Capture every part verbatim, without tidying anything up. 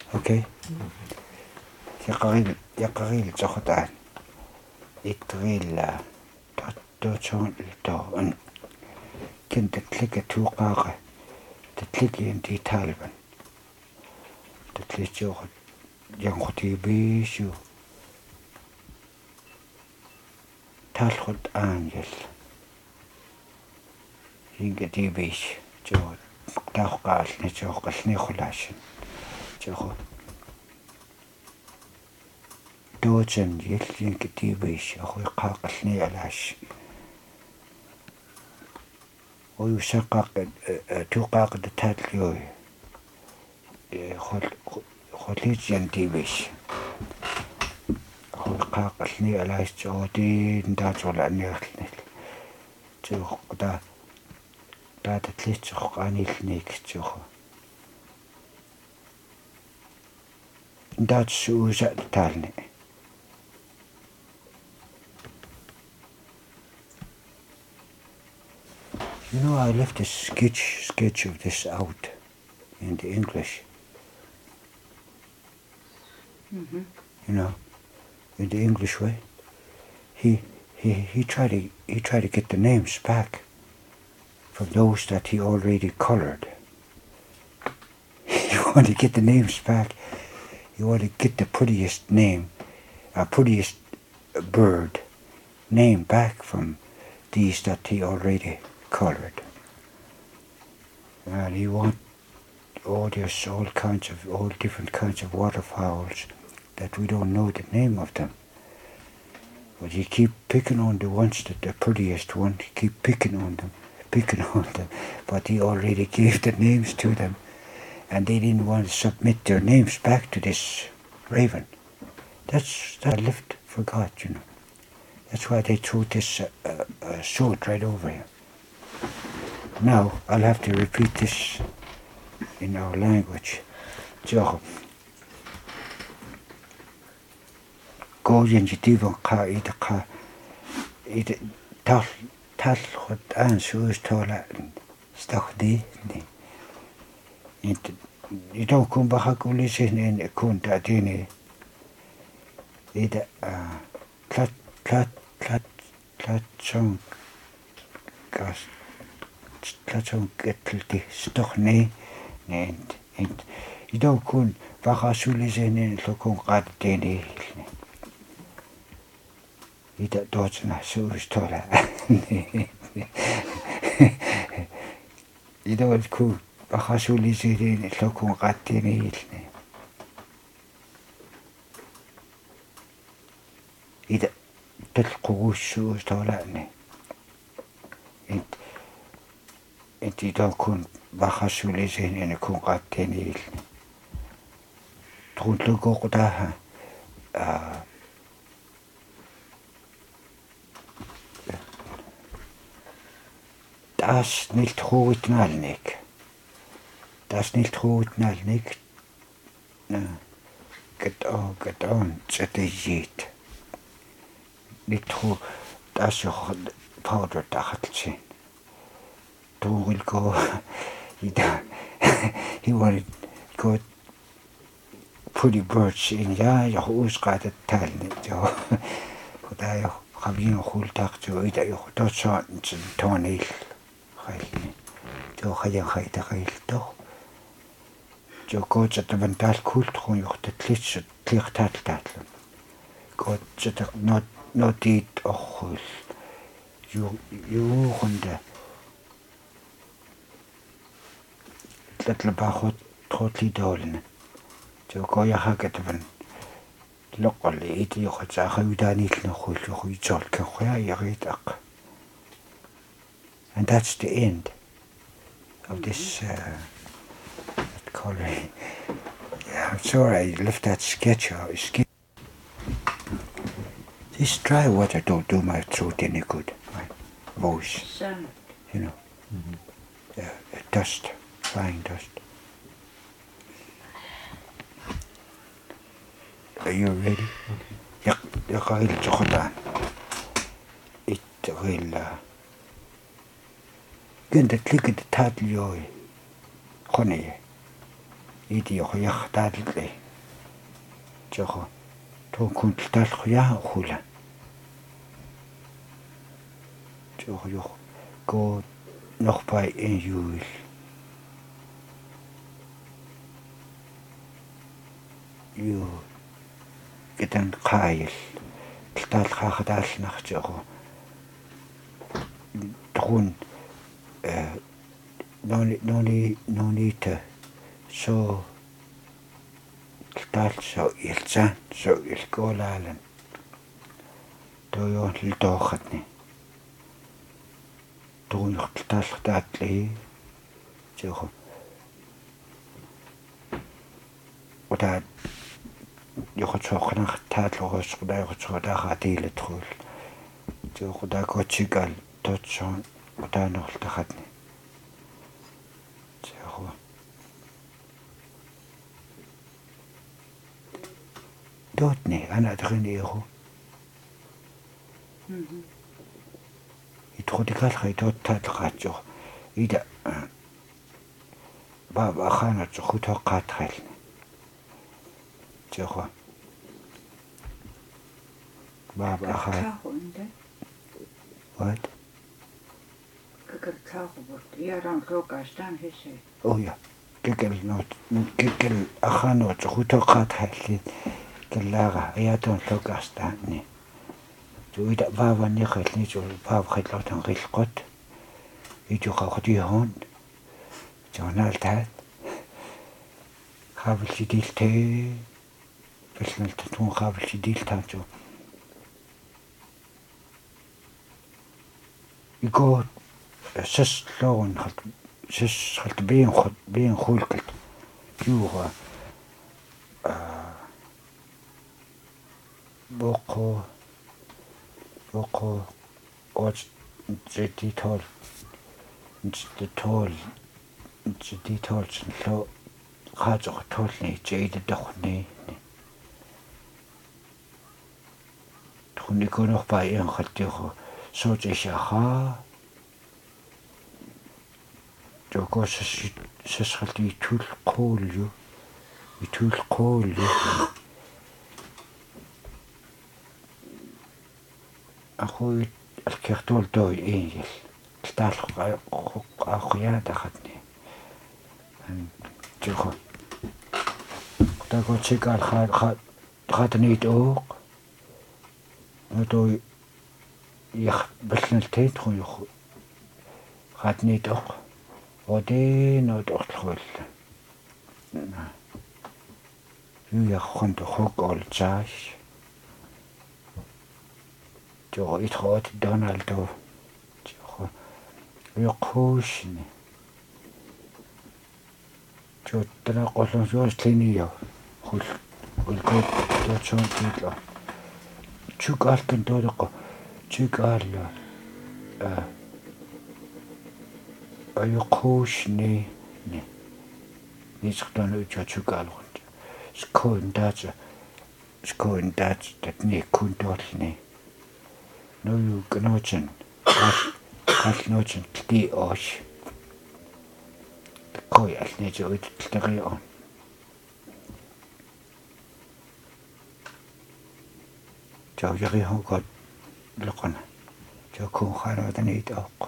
Okay. Yaqaril yaqaril tsoqotaan. Itrilla tattochon to an kin tatlik tuqaqa tatlik inti talban. Tatlik jo yanquti bishu talkhut angel. Ingati bish jo taqal ne jo qalni khulashin. Jo دوجن يلين كتيبيش أخوي قاقلني علاش ويشقق توقاق دتاتليوي خليج ينتيبيش أخوي قاقلني علاش جودي نداج ولا أني أخلني جو قدا دا تتليش قاني لنيك جو نداج سوزا دتالني You know, I left a sketch sketch of this out in the English. Mm-hmm. You know, in the English way. He he he tried to he tried to get the names back from those that he already colored. You want to get the names back. You want to get the prettiest name, uh, prettiest bird name back from these that he already colored. And you want all there's all kinds of all different kinds of waterfowls that we don't know the name of them. But you keep picking on the ones that the prettiest one, you keep picking on them, picking on them. But he already gave the names to them, and they didn't want to submit their names back to this raven. That's that I left forgot, you know. That's why they threw this uh, uh, uh, sword right over him. Now I'll have to repeat this in our language. Job. Go injitivo ka ida ka ida tal tal khod an suus tola stachdi ni. It you don't come back kulisin in kunta dini. Ida ah tlat tlat tlat tlat song gas tlat getlti stochni and and you don't kun vakasulisin in lokun qad dini. Ida dotsna suus tola. Ida was cool. Vakasulisin in lokun qad dini. Ida تلقوش شو طالعني انت انت تكون بخشوا لي زين ان يكون قاتيني تقول لكو قداها das nicht gut nalnik das nicht gut nalnik na get on get on strategiet Little that's your powder dahatchin. Do will go he he wanted to go pretty birds in ya ya who's got a talent jo. But I have you whole talk to it I thought so Tony Hailni. Jo haya haita hail to. Jo coach at the vental kult when you the glitch clear tatlan. God just not not dit ochul. You you hunde. Little bahot totally dolin. Jo goya haget van. Locally it you had a hudanit no hul you jolk where you read up. And that's the end of this uh coloring. Yeah, I'm sorry I left that sketch out. This dry water don't do my throat any good, my voice. Sun. You know, mm-hmm. uh, dust, flying dust. Are you ready? Okay. يقايل جخدان. إتغيل. كنت تلقى تاتليوي خنية. иди яах тааллээ жоо тоо күнтэл таалах яа хула жоо ёо го nog bij in juli юу гэдэг хайл тал хаахдаалнах жоо тун э нони нони нонита so тал so илцан so илколаалан тоёл доохатни туун хталтаалхтаатлээ жоо ота ёхочохнах таалгоос гудайгоцгодаахаа диилэтгэл жоо гудайгочигал тотсон отаанерлтахатни жоо дотни анадринеро мм итродикалхай тоттаалгаатсоо ида ба бахана цохутоққаатхайлни жоо ба баха what какартаагут яран локастан хэсэ oh ja кекел нот кекел ахано цохутоққаатхайлли келлаага аятон локастаанни туида ваваннихэлни жоо павхайлаатан рилқот идуқақутихон жоонаалтаат хавлидилтэй бэлнэлт тун хавлидилтаачо иго сэслоон хат сэс халт биен хот биен хулкалт юуга а боко боко оч жетитол жетитол жетитол ло хаажоо туулны жийдэд авахны түүнийг нөх баян халтыг сууж ишаха жогоос сэсгэлт итүүл коол юу итүүл коол юу ахой алкертол доо ингэл таалх ахуяа дахатни ан жоо тагоо чигал ха ха хатнит оо нөтөө яг бэлнэлтэй тхуу юу хатнит оо оди нөт отлохвол юу яг хонд хог олжааш жоо итхот доналдо жоо ёхошни жоо тана голон жоослини яа хул хулгот жоо тийло чугаалтэн дөрөг чугаалла а ёхошни не ничтон үча чугаалгон скоон даач скоон даач татни кунтоолни ну гночен гал ночен ти ош кой алны жоод тэлтэри он жавяри хогот локона жокон харааданы итаақ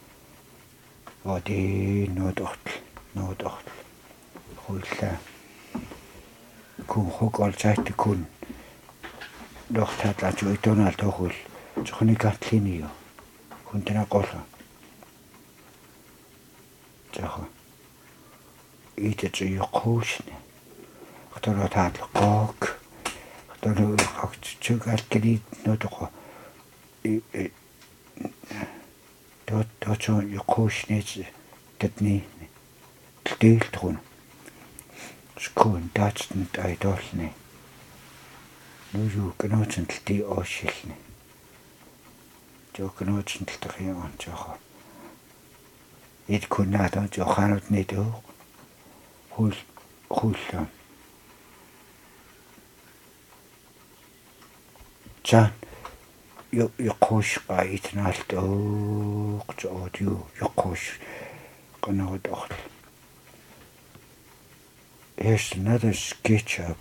оди нодорт нодорт хуйлла кун хоголжайт кун дохтатлаач уйтонаал тохул жохны гатлинио кунтена голо жохо итэч ёхошне хтора таатл гок хтора хагч чугалкли нодохо и то то чо ёхошнеч тэтни тэл-трун скон датстэн айдолны нүүю гночэн тэлти оошилнэ жокночэн тэлтэх юм жохо ид кунада жоханот нэдөө хул хул чан ё ёхош гайтналт оо жодю ёхош гнод охл here's another sketch I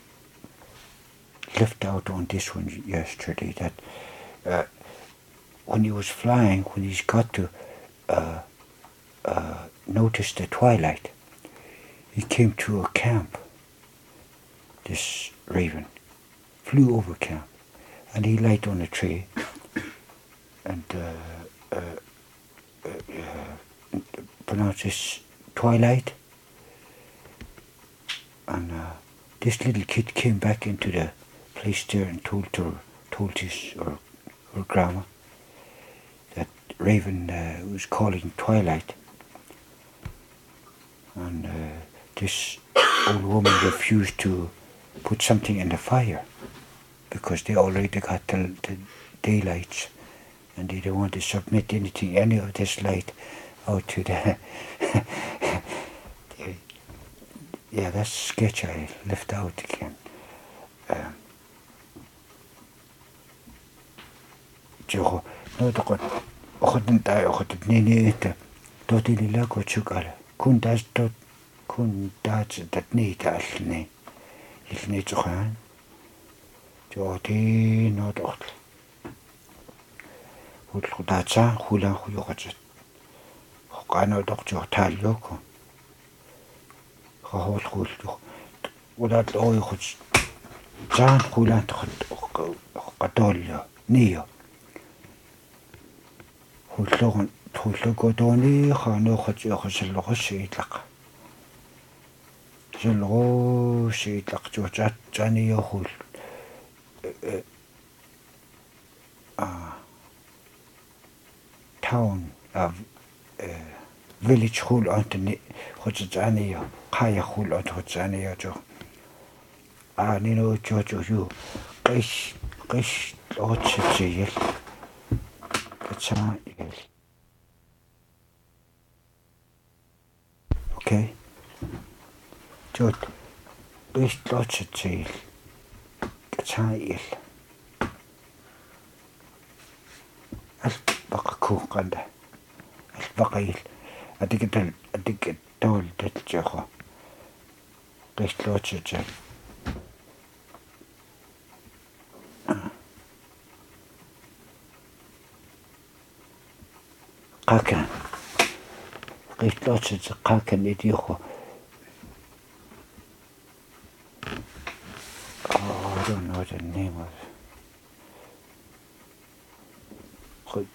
left out on this one yesterday. That uh, when he was flying, when he's got to uh, uh, notice the twilight, he came to a camp. This raven flew over camp, and he light on a tree, and uh, uh, uh, uh, pronounce this twilight. And uh, this little kid came back into the place there and told her, told his or her grandma that raven uh, was calling twilight, and uh, this old woman refused to put something in the fire because they already got the, the daylights, and they don't want to submit anything, any of this light, out to the. the yeah, that's a sketch I left out again. Um, Joe, no, the good. Couldn't die, couldn't need it. Totally like what you got. Couldn't that's tot, couldn't that's that need as ne. If need to gaan. Joe, the no dot. Would that's a hula who you got it. I know Doctor Tal Yoko. Hol hul. Without all you could. Jan hula to Catolio, Neo. Hullogon hullogodoni khano khotyo khoslogo shiitlaq. Jelgo shiitlaq jochat jani yo hul. Ah town of village hul antoni khotjani yo khaya hul antoni yo jo. Ah nino jojo you. Qish qish lotchiyel. Okay. Jod. Best lots of jail. Gachail. Al bakaku kanda. Al bakail. I think it I think it told that Joho. Best lots of jail. Qakan. Qist lots of qakan idioho. Oh, I don't know the name of it.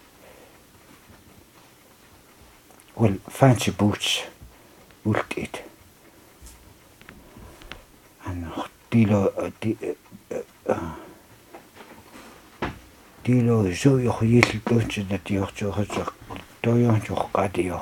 Well, fancy boots. Wilt it. And dilo uh Dilo zo yo yil dontje dat yo zo gezag do yo jo gadio.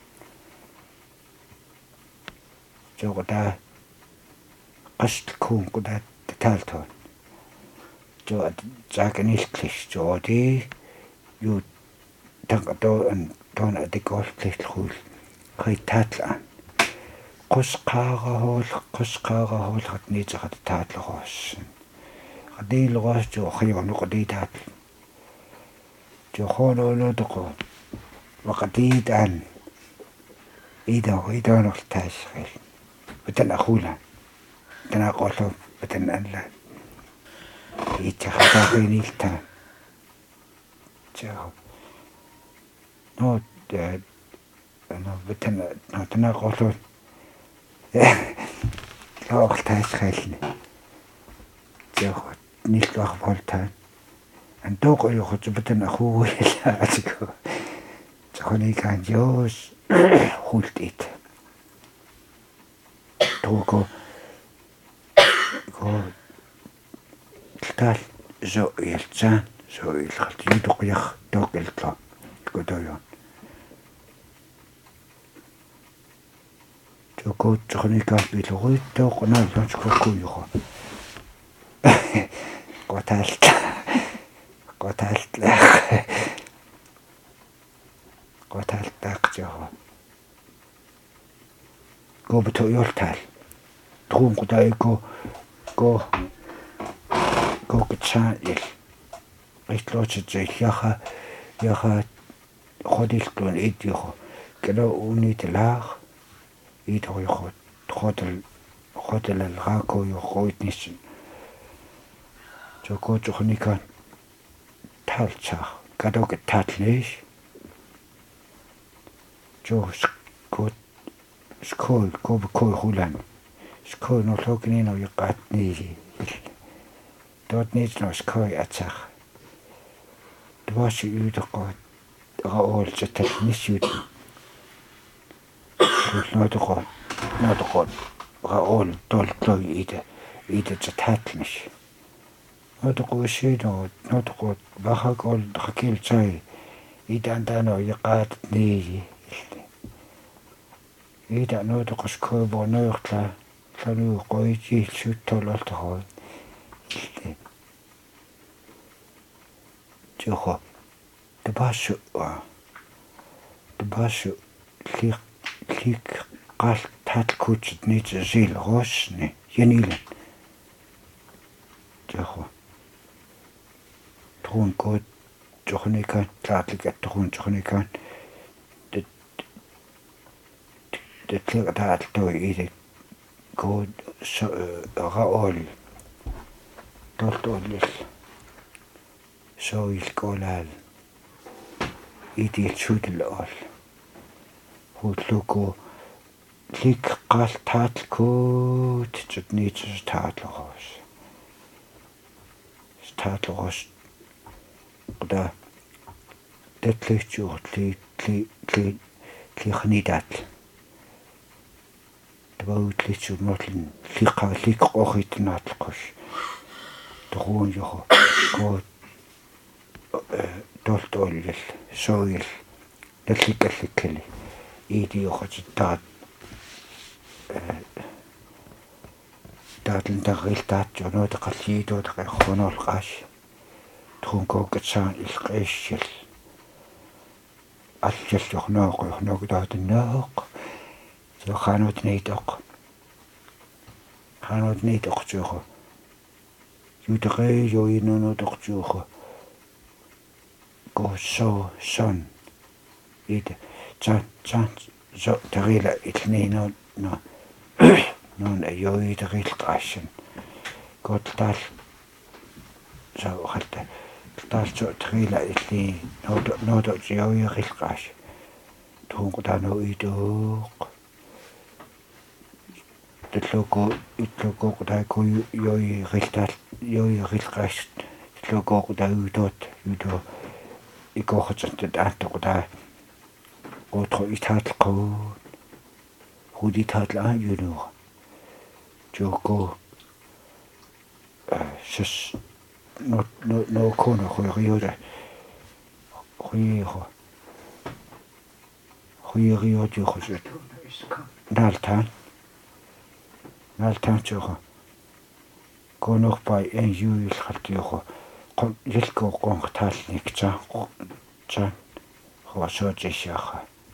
Zo da qast kun kuda talton. Jo zaken is klish jo di yo tak do en don at de golf klish khul. Khai tatlan. Qus qaga hol qus qaga hol khatni zagat tatlogos. Qadi logos jo khiyo no qadi tatl. Johono no toko. Wakatid an. Ida ida no tashkhil. Betan akhula. Betan aqolo betan anla. Ita khata nilta. Jo. No de no betan no tana aqolo. Jo tashkhil. Jo nilta akhbolta. And dog or you got but an a who to go. Johnny can use hold it. Togo go tal zo ilzan zo il khati doqyakh dog iltla go doyon. Togo Johnny can be loy dog na lunch go go. Go tal Qatalt laq. Qatalt laq jo. Go beto yoltal. Trum qudai go go go gchaan il. Ritlooch jay yaha yaha khodil ton idyo. Kelo uni tlaaq. Idho yo hotel hotel الغاكو يخويت نيسن جو كو جوخني كان تالتشا كادوك تاتليش جو سكوت سكول كو بكوي هولان سكول نوتوكنينو يقات نيجي دوت نيج نو سكوي أتساخ دواشي يودقو غاول ستل نسيود نوتقو نوتقو غاول دول دول إيدا إيدا تتهاتلمش نوتقو شينو نوتقو باخا قول خكيل تاي إيدا عندانو يقات نيجي إيدا نوتقو سكوي بو نويقتلا تلو قويتي شو تولالتو هون جوخو دباشو دباشو ليك ليك قال تات كوتش نيت زيل غوشني ينيلن جوخو تخون كوت جوخني كان تلاتلك تخون جوخني كان تتلق تاتلتو إيدي كود غاول تولتو ليل سوي الكولال إيدي الشود الأول هو تلوكو ليك قال تاتلكو تجدني تاتلغوش تاتلغوش قدا تتليشو تلي تلي تلي تلي خنيدات تباو تليشو نوتلن ليقا ليك قوخيت ناتلقوش تخون يخو كو دولت أولي سويل لتلك اللي إيدي يخوش التات تات لنتغيل تات جونو تقليدو تقل خونو القاش تخون كوكت سان القيشل أجل يخنوق يخنوق دات النوق جو خانوت نيتوق خانوت نيتوق جوخو يوتغي جو ينونو توق جوخو go so son إذا كان كان زو تغيل اثنين نو نو نون أيوه تغيل قاشن قلت تال زو خلت تال زو تغيل اثنين نو نو دو يوه يغيل قاش تون قدا نو يدوق تلوكو تلوكو قدا كو يوه يغيل تال يوه يغيل قاش تلوكو قدا يدوت يدو إيكوخت تدعتو قدا قوتو إتهات القون خودي تهات الآن ينوغ جوكو سس نو نو نو كونو خوي غيورة خوي خو خوي غيور جوخو زد نالتان نالتان جوخو كونوخ باي ان يوي الخلط يوخو قل يلكو قون قتال نيك جان جان هو سوجي شاخه